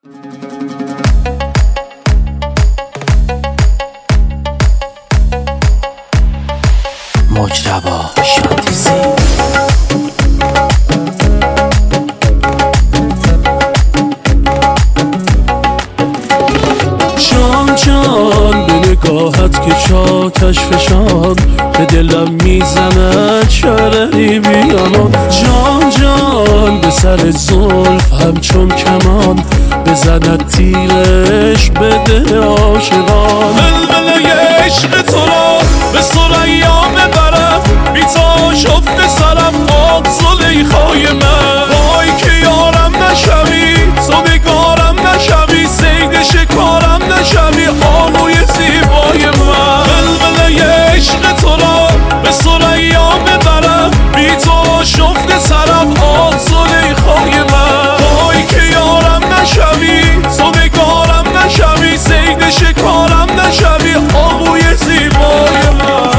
مجتبی شانتیزی. جان به نگاهت که چاکش فشان به دلم میزند شرری بیامان. جان به سر زلف همچون کمان بزند تیرش به دل عاشقان. ولوله عشق تو را به ثریا میبرم بی تا شفت سرم آب زلیخای من. وای که یارم نشوی تو نگارم نشوی صید شکارم نشوی آهوی زیبای من. ولوله عشق تو را به ثریا میبرم بی تو شفت سرم آب زلیخای من. وای که یارم نشوی تو نگارم نشوی صید شکارم نشوی آهوی زیبای من.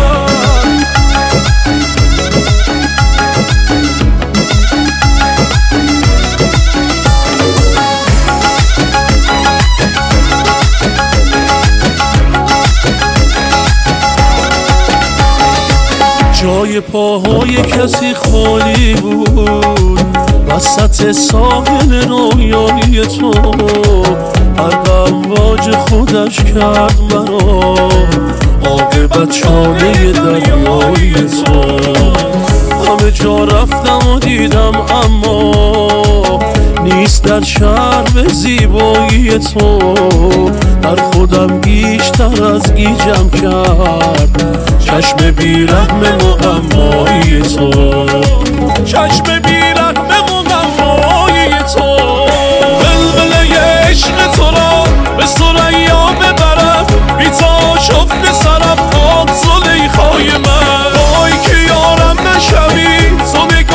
جای پاهای کسی خالی بود وسط ساحل رویایی تو. هر امواج خودش کرد مرا عاقبت چاله دریایی تو. همه جا رفتم و دیدم اما نیست در شهر به زیبایی تو. در خودم بیشتر از گیجم کرد چشم بیرحم معمایی تو. چشم بیرحم